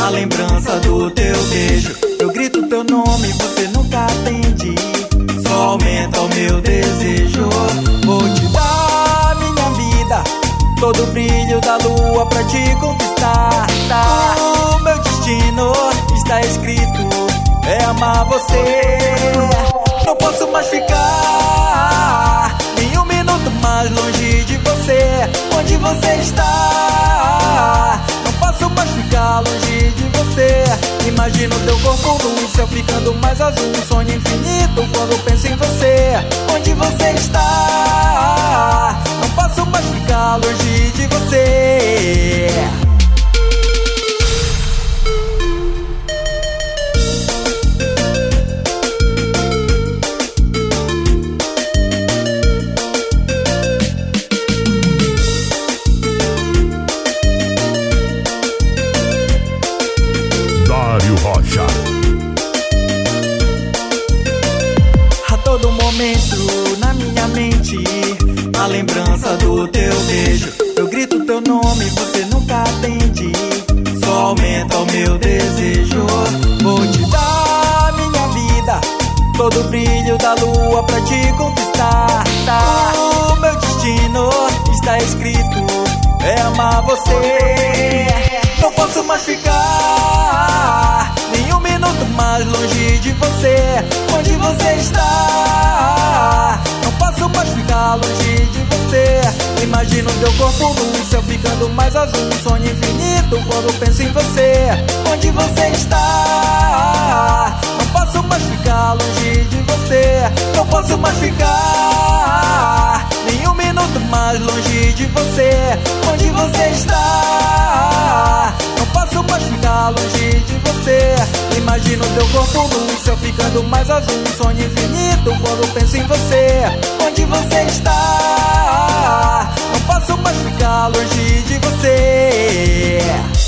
lembrança do teu beijo. Eu grito teu nome, você nunca atende, só aumenta o meu desejo. Vou te dar minha vida, todo o brilho da lua pra te conquistar. O meu destino está escrito, é amar você. Não posso mais ficar nem um minuto mais longe de você. Onde você está? Não posso mais ficar longe de você. Imagino teu corpo no céu ficando mais azul, um sonho infinito quando penso em você. Onde você está? Não posso mais ficar longe de você. Rocha. A todo momento na minha mente a lembrança do teu beijo. Eu grito teu nome, você nunca atende, só aumenta o meu desejo. Vou te dar minha vida, todo o brilho da lua pra te conquistar. O meu destino está escrito, é amar você. Não posso mais ficar nem um minuto mais longe de você. Onde você está? Não posso mais ficar longe de você. Imagino teu corpo no céu ficando mais azul, um sonho infinito quando penso em você. Onde você está? Não posso mais ficar longe de você. Não posso mais ficar nem um minuto mais longe de você. Onde você está? Não posso mais ficar longe de você. Imagino teu corpo no céu ficando mais azul, um sonho infinito quando penso em você. Onde você está? Não posso mais ficar longe de você.